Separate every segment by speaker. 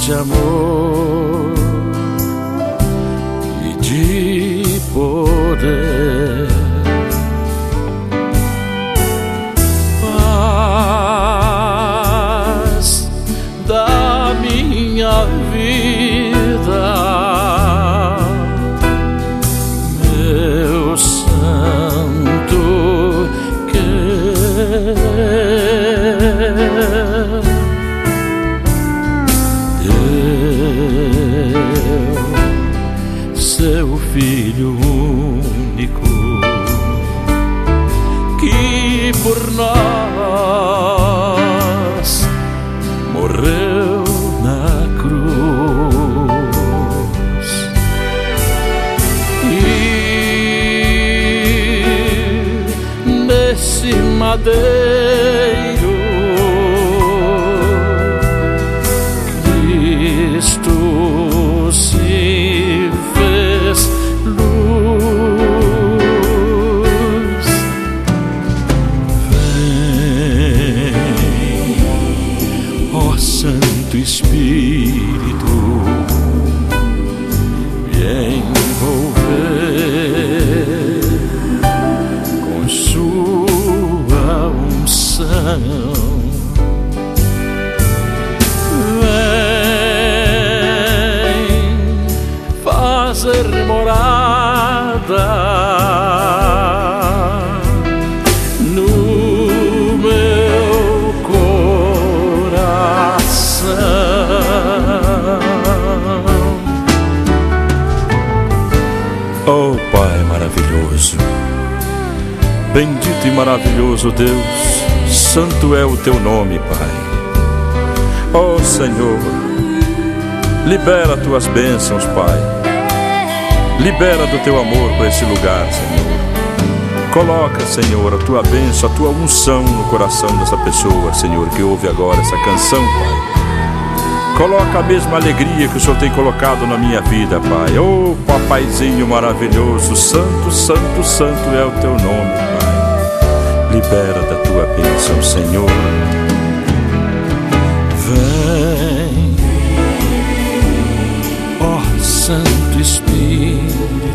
Speaker 1: de amor e de poder. Paz da minha vida, meu santo querer. Seu Filho único, que por nós morreu na cruz, e nesse madeiro Cristo se fez luz. Vem, ó Santo Espírito, me envolver com sua unção. Fazer morada no meu coração. Oh Pai maravilhoso, bendito e maravilhoso Deus, santo é o teu nome, Pai. Oh Senhor, libera tuas bênçãos, Pai. Libera do teu amor por esse lugar, Senhor. Coloca, Senhor, a tua bênção, a tua unção no coração dessa pessoa, Senhor, que ouve agora essa canção, Pai. Coloca a mesma alegria que o Senhor tem colocado na minha vida, Pai. Oh, Papaizinho maravilhoso, santo, santo, santo é o teu nome, Pai. Libera da tua bênção, Senhor. Vem, ó Santo Espírito,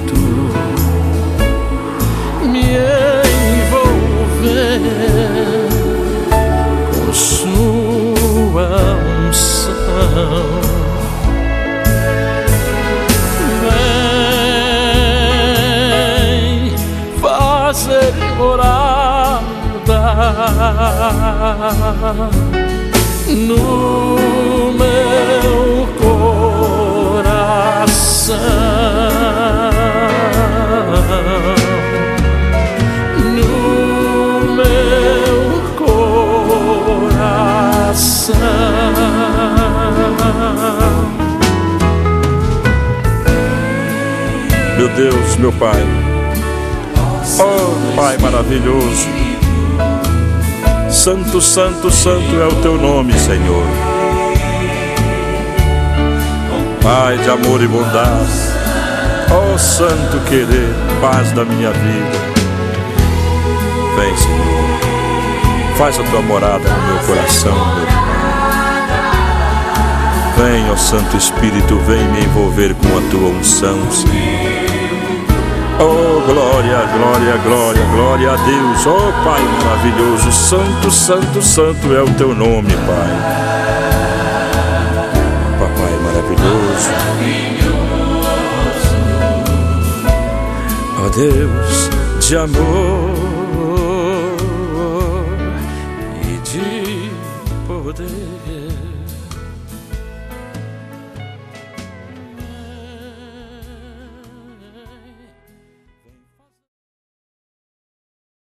Speaker 1: me envolver com sua unção. Vem fazer morada no meu coração, no meu coração. Meu Deus, meu Pai, oh Pai maravilhoso, santo, santo, santo é o teu nome, Senhor. Pai de amor e bondade, ó santo querer, paz da minha vida. Vem, Senhor, faz a tua morada no meu coração, meu Pai. Vem, ó Santo Espírito, vem me envolver com a tua unção, Senhor. Oh, glória, glória, glória, glória a Deus. Oh, Pai maravilhoso, santo, santo, santo é o teu nome, Pai. Papai maravilhoso, ó Deus de amor